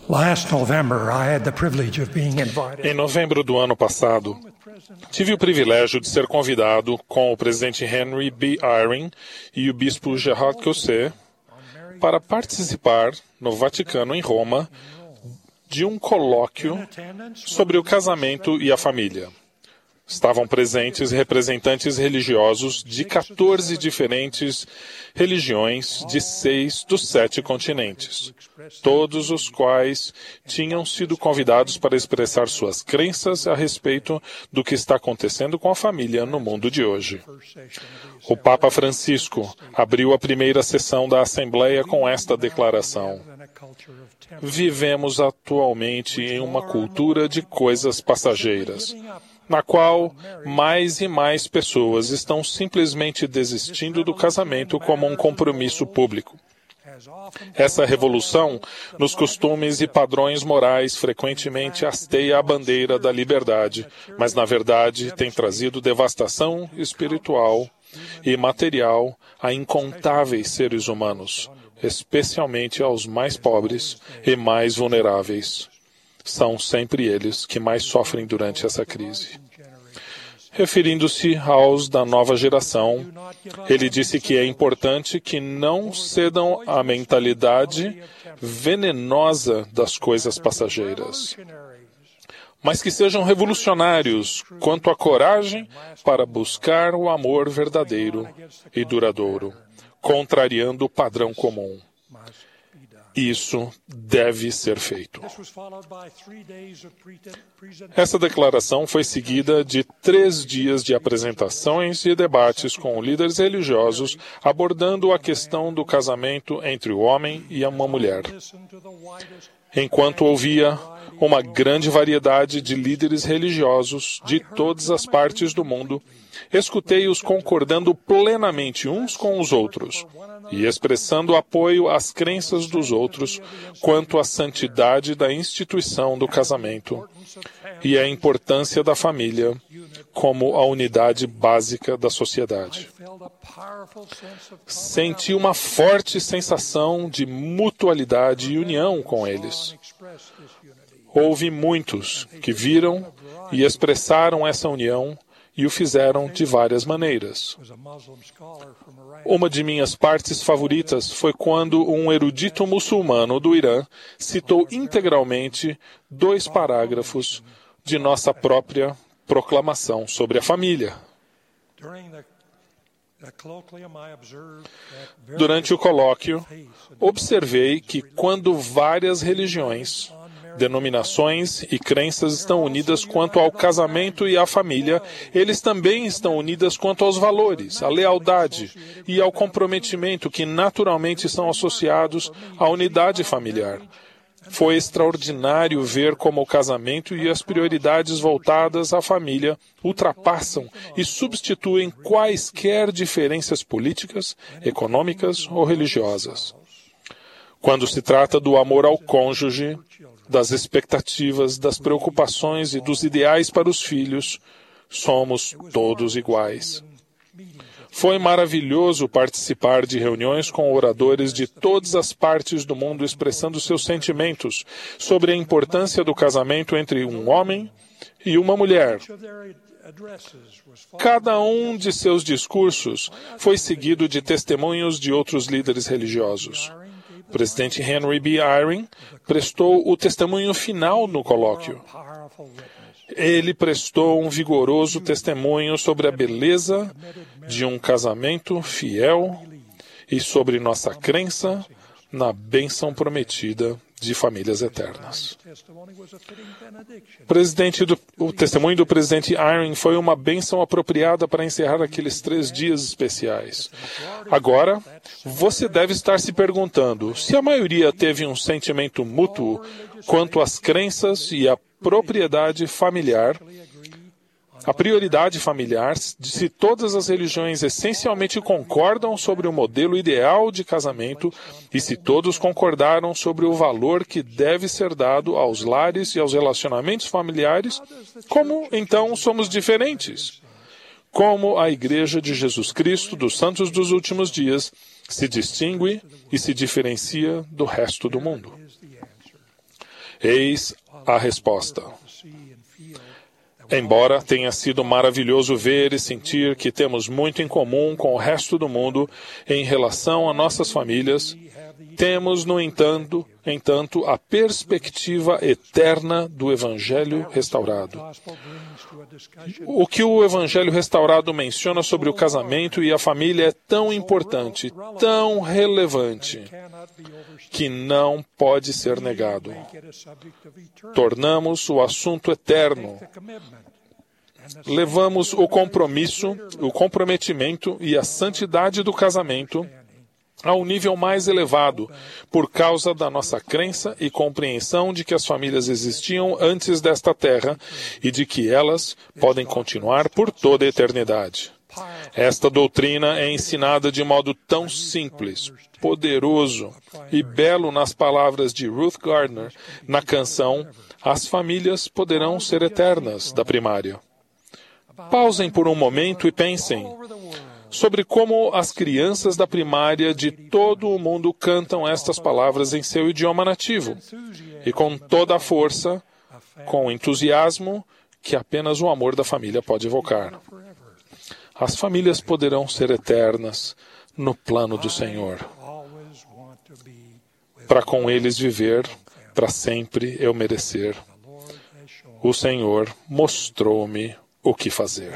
Em novembro do ano passado, tive o privilégio de ser convidado com o presidente Henry B. Eyring e o bispo Gerard Caussé para participar no Vaticano, em Roma, de um colóquio sobre o casamento e a família. Estavam presentes representantes religiosos de 14 diferentes religiões de 6 dos 7 continentes, todos os quais tinham sido convidados para expressar suas crenças a respeito do que está acontecendo com a família no mundo de hoje. O Papa Francisco abriu a primeira sessão da Assembleia com esta declaração: vivemos atualmente em uma cultura de coisas passageiras, na qual mais e mais pessoas estão simplesmente desistindo do casamento como um compromisso público. Essa revolução nos costumes e padrões morais frequentemente hasteia a bandeira da liberdade, mas na verdade tem trazido devastação espiritual e material a incontáveis seres humanos, especialmente aos mais pobres e mais vulneráveis. São sempre eles que mais sofrem durante essa crise. Referindo-se aos da nova geração, ele disse que é importante que não cedam à mentalidade venenosa das coisas passageiras, mas que sejam revolucionários quanto à coragem para buscar o amor verdadeiro e duradouro, contrariando o padrão comum. Isso deve ser feito. Essa declaração foi seguida de 3 dias de apresentações e debates com líderes religiosos abordando a questão do casamento entre o homem e uma mulher. Enquanto ouvia uma grande variedade de líderes religiosos de todas as partes do mundo, escutei-os concordando plenamente uns com os outros e expressando apoio às crenças dos outros quanto à santidade da instituição do casamento e à importância da família como a unidade básica da sociedade. Senti uma forte sensação de mutualidade e união com eles. Houve muitos que viram e expressaram essa união e o fizeram de várias maneiras. Uma de minhas partes favoritas foi quando um erudito muçulmano do Irã citou integralmente 2 parágrafos de nossa própria proclamação sobre a família. Durante o colóquio, observei que quando várias religiões, denominações e crenças estão unidas quanto ao casamento e à família, eles também estão unidas quanto aos valores, à lealdade e ao comprometimento que naturalmente são associados à unidade familiar. Foi extraordinário ver como o casamento e as prioridades voltadas à família ultrapassam e substituem quaisquer diferenças políticas, econômicas ou religiosas. Quando se trata do amor ao cônjuge, das expectativas, das preocupações e dos ideais para os filhos, somos todos iguais. Foi maravilhoso participar de reuniões com oradores de todas as partes do mundo expressando seus sentimentos sobre a importância do casamento entre um homem e uma mulher. Cada um de seus discursos foi seguido de testemunhos de outros líderes religiosos. O presidente Henry B. Eyring prestou o testemunho final no colóquio. Ele prestou um vigoroso testemunho sobre a beleza de um casamento fiel e sobre nossa crença na bênção prometida de famílias eternas. O testemunho do presidente Eyring foi uma bênção apropriada para encerrar aqueles 3 dias especiais. Agora, você deve estar se perguntando se a maioria teve um sentimento mútuo quanto às crenças e à prioridade familiar, se todas as religiões essencialmente concordam sobre o modelo ideal de casamento e se todos concordaram sobre o valor que deve ser dado aos lares e aos relacionamentos familiares, como então somos diferentes? Como a Igreja de Jesus Cristo dos Santos dos Últimos Dias se distingue e se diferencia do resto do mundo? Eis a resposta. Embora tenha sido maravilhoso ver e sentir que temos muito em comum com o resto do mundo em relação a nossas famílias, temos, no entanto, a perspectiva eterna do Evangelho restaurado. O que o Evangelho restaurado menciona sobre o casamento e a família é tão importante, tão relevante, que não pode ser negado. Tornamos o assunto eterno. Levamos o compromisso, o comprometimento e a santidade do casamento ao nível mais elevado, por causa da nossa crença e compreensão de que as famílias existiam antes desta terra e de que elas podem continuar por toda a eternidade. Esta doutrina é ensinada de modo tão simples, poderoso e belo nas palavras de Ruth Gardner na canção As Famílias Poderão Ser Eternas, da Primária. Pausem por um momento e pensem sobre como as crianças da primária de todo o mundo cantam estas palavras em seu idioma nativo, e com toda a força, com entusiasmo, que apenas o amor da família pode evocar. As famílias poderão ser eternas no plano do Senhor. Para com eles viver, para sempre eu merecer. O Senhor mostrou-me o que fazer.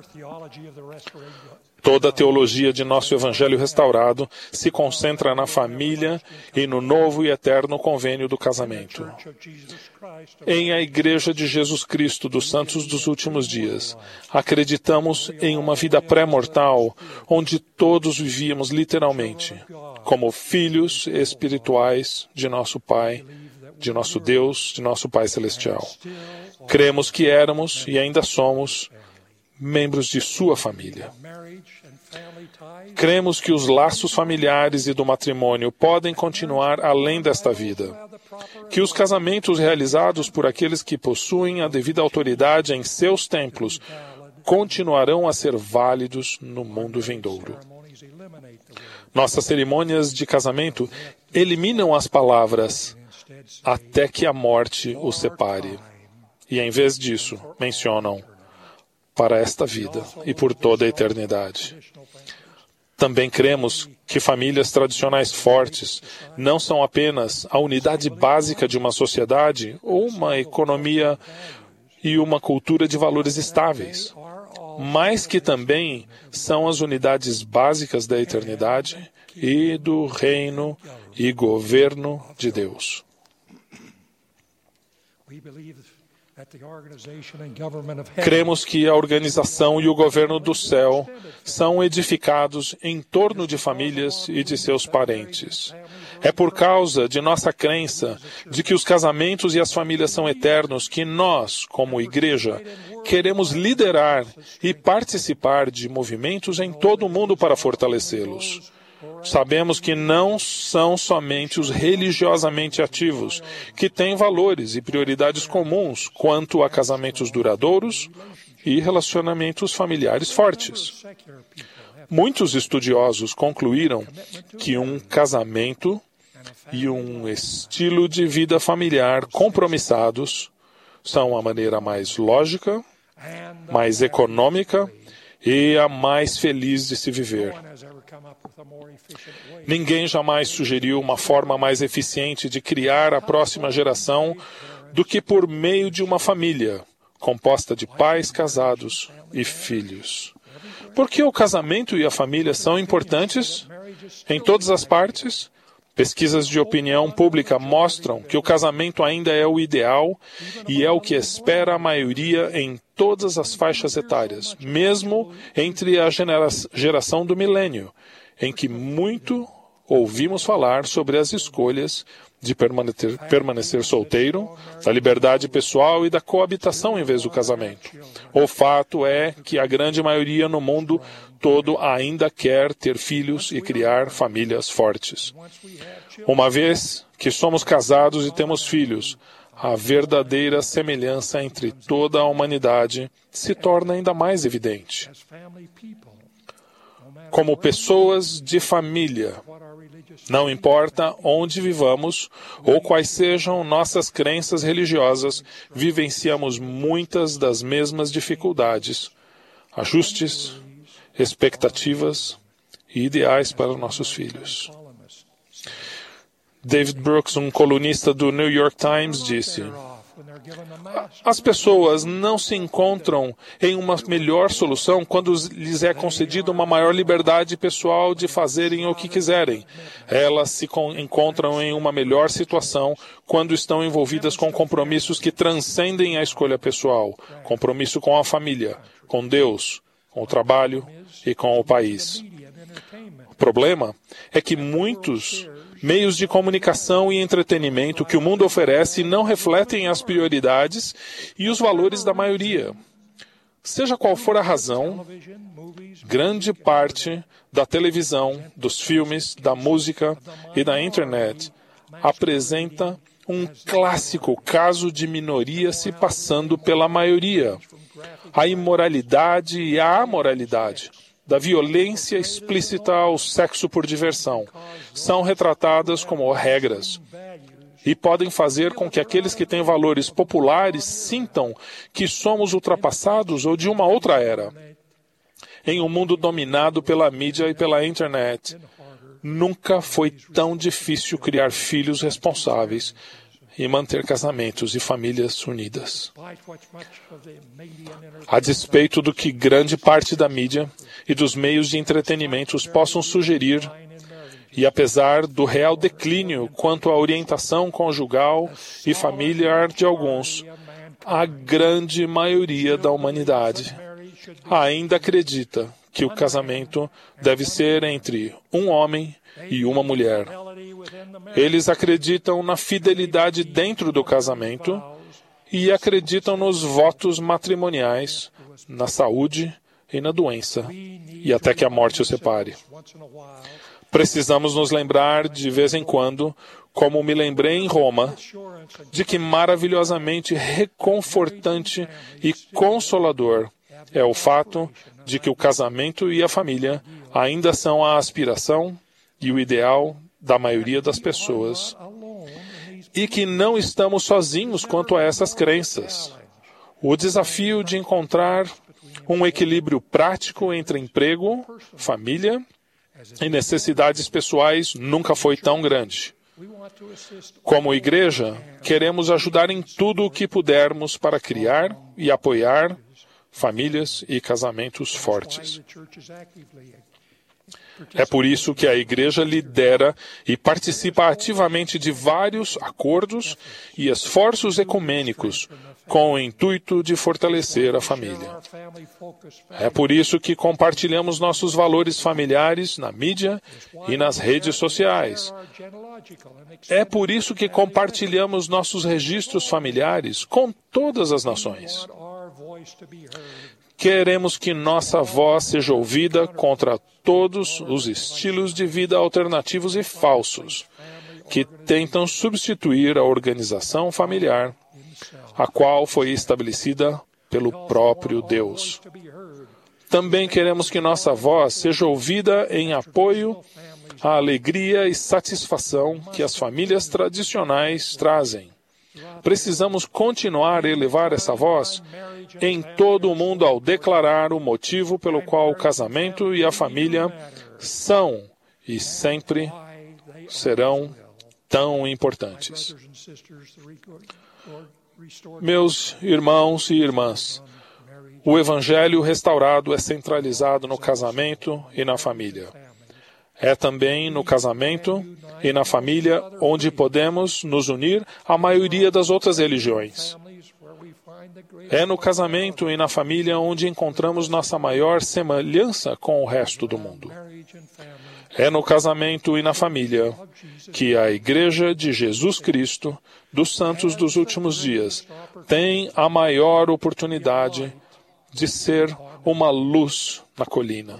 Toda a teologia de nosso Evangelho restaurado se concentra na família e no novo e eterno convênio do casamento. Em a Igreja de Jesus Cristo dos Santos dos Últimos Dias, acreditamos em uma vida pré-mortal, onde todos vivíamos literalmente, como filhos espirituais de nosso Pai, de nosso Deus, de nosso Pai Celestial. Cremos que éramos e ainda somos membros de sua família. Cremos que os laços familiares e do matrimônio podem continuar além desta vida. Que os casamentos realizados por aqueles que possuem a devida autoridade em seus templos continuarão a ser válidos no mundo vindouro. Nossas cerimônias de casamento eliminam as palavras até que a morte os separe. E, em vez disso, mencionam para esta vida e por toda a eternidade. Também cremos que famílias tradicionais fortes não são apenas a unidade básica de uma sociedade ou uma economia e uma cultura de valores estáveis, mas que também são as unidades básicas da eternidade e do reino e governo de Deus. Cremos que a organização e o governo do céu são edificados em torno de famílias e de seus parentes. É por causa de nossa crença de que os casamentos e as famílias são eternos que nós, como igreja, queremos liderar e participar de movimentos em todo o mundo para fortalecê-los. Sabemos que não são somente os religiosamente ativos que têm valores e prioridades comuns quanto a casamentos duradouros e relacionamentos familiares fortes. Muitos estudiosos concluíram que um casamento e um estilo de vida familiar compromissados são a maneira mais lógica, mais econômica e a mais feliz de se viver. Ninguém jamais sugeriu uma forma mais eficiente de criar a próxima geração do que por meio de uma família, composta de pais casados e filhos. Por que o casamento e a família são importantes em todas as partes? Pesquisas de opinião pública mostram que o casamento ainda é o ideal e é o que espera a maioria em todas as faixas etárias, mesmo entre a geração do milênio, em que muito ouvimos falar sobre as escolhas de permanecer solteiro, da liberdade pessoal e da coabitação em vez do casamento. O fato é que a grande maioria no mundo todo ainda quer ter filhos e criar famílias fortes. Uma vez que somos casados e temos filhos, a verdadeira semelhança entre toda a humanidade se torna ainda mais evidente. como pessoas de família. Não importa onde vivamos ou quais sejam nossas crenças religiosas, vivenciamos muitas das mesmas dificuldades, ajustes, expectativas e ideais para nossos filhos. David Brooks, um colunista do New York Times, disse: as pessoas não se encontram em uma melhor solução quando lhes é concedida uma maior liberdade pessoal de fazerem o que quiserem. Elas se encontram em uma melhor situação quando estão envolvidas com compromissos que transcendem a escolha pessoal, compromisso com a família, com Deus, com o trabalho e com o país. O problema é que muitos meios de comunicação e entretenimento que o mundo oferece não refletem as prioridades e os valores da maioria. Seja qual for a razão, grande parte da televisão, dos filmes, da música e da internet apresenta um clássico caso de minoria se passando pela maioria. A imoralidade e a amoralidade, da violência explícita ao sexo por diversão, são retratadas como regras e podem fazer com que aqueles que têm valores populares sintam que somos ultrapassados ou de uma outra era. Em um mundo dominado pela mídia e pela internet, nunca foi tão difícil criar filhos responsáveis e manter casamentos e famílias unidas. A despeito do que grande parte da mídia e dos meios de entretenimento possam sugerir, e apesar do real declínio quanto à orientação conjugal e familiar de alguns, a grande maioria da humanidade ainda acredita que o casamento deve ser entre um homem e uma mulher. Eles acreditam na fidelidade dentro do casamento e acreditam nos votos matrimoniais, na saúde e na doença, e até que a morte os separe. Precisamos nos lembrar de vez em quando, como me lembrei em Roma, de que maravilhosamente reconfortante e consolador é o fato de que o casamento e a família ainda são a aspiração e o ideal da maioria das pessoas, e que não estamos sozinhos quanto a essas crenças. O desafio de encontrar um equilíbrio prático entre emprego, família e necessidades pessoais nunca foi tão grande. Como igreja, queremos ajudar em tudo o que pudermos para criar e apoiar famílias e casamentos fortes. É por isso que a igreja lidera e participa ativamente de vários acordos e esforços ecumênicos com o intuito de fortalecer a família. É por isso que compartilhamos nossos valores familiares na mídia e nas redes sociais. É por isso que compartilhamos nossos registros familiares com todas as nações. Queremos que nossa voz seja ouvida contra todos os estilos de vida alternativos e falsos que tentam substituir a organização familiar, a qual foi estabelecida pelo próprio Deus. Também queremos que nossa voz seja ouvida em apoio à alegria e satisfação que as famílias tradicionais trazem. Precisamos continuar a elevar essa voz em todo o mundo ao declarar o motivo pelo qual o casamento e a família são e sempre serão tão importantes. Meus irmãos e irmãs, o Evangelho restaurado é centralizado no casamento e na família. É também no casamento e na família onde podemos nos unir à maioria das outras religiões. É no casamento e na família onde encontramos nossa maior semelhança com o resto do mundo. É no casamento e na família que a Igreja de Jesus Cristo, dos Santos dos Últimos Dias, tem a maior oportunidade de ser uma luz na colina.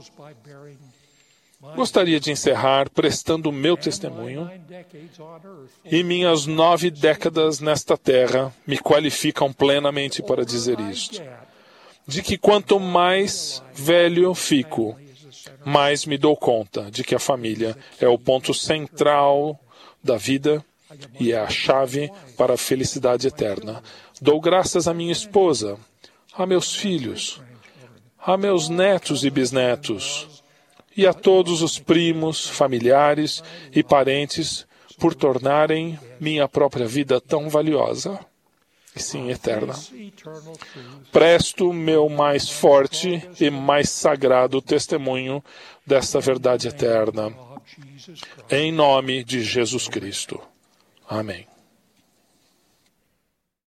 Gostaria de encerrar prestando o meu testemunho, e minhas 9 décadas nesta terra me qualificam plenamente para dizer isto, de que quanto mais velho fico, mais me dou conta de que a família é o ponto central da vida e é a chave para a felicidade eterna. Dou graças à minha esposa, a meus filhos, a meus netos e bisnetos, e a todos os primos, familiares e parentes por tornarem minha própria vida tão valiosa e sim eterna. Presto meu mais forte e mais sagrado testemunho desta verdade eterna. Em nome de Jesus Cristo. Amém.